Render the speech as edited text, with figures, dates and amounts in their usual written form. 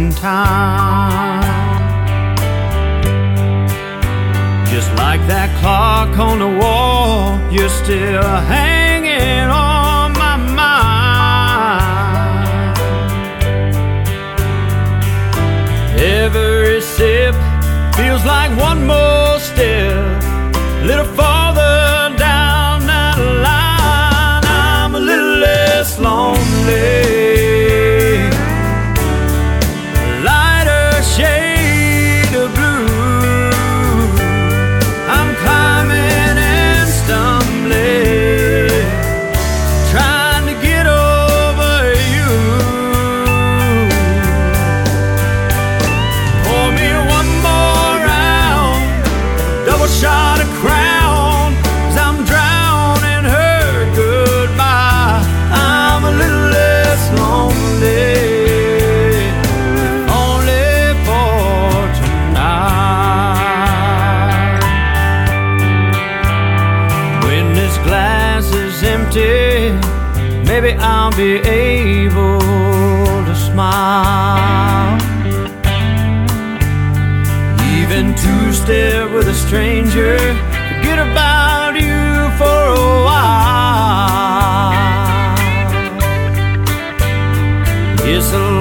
in time. Just like that clock on the wall, you're still hanging on my mind. Every sip feels like one more step, a little farther down that line. I'm a little less lonely, a lighter shade of blue. I'm climbing and stumbling, trying to get over you. Pour me one more round, double shot of Crown, 'cause I'm drowning her goodbye. I'm a little less lonely, only for tonight. When this glass is empty, maybe I'll be able to smile. Even two-step with a stranger, forget about you for a while. It's a